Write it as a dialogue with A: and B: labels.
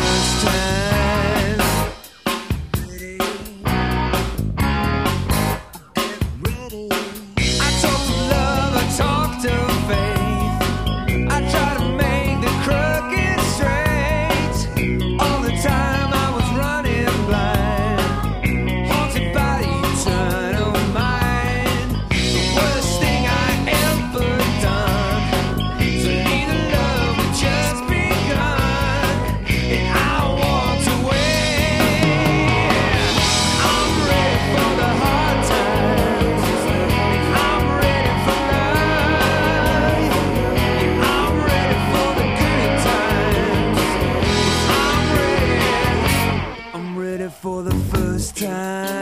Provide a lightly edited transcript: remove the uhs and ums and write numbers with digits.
A: first time. I talked of love, I talked of faith. I tried to make the crooked straight. All the time I was running blind, haunted by the eternal mind. The worst thing I ever done, to leave the love that just begun, and I walked away. I'm ready for the hard times, I'm ready for life, I'm ready for the good times, I'm ready for the first time.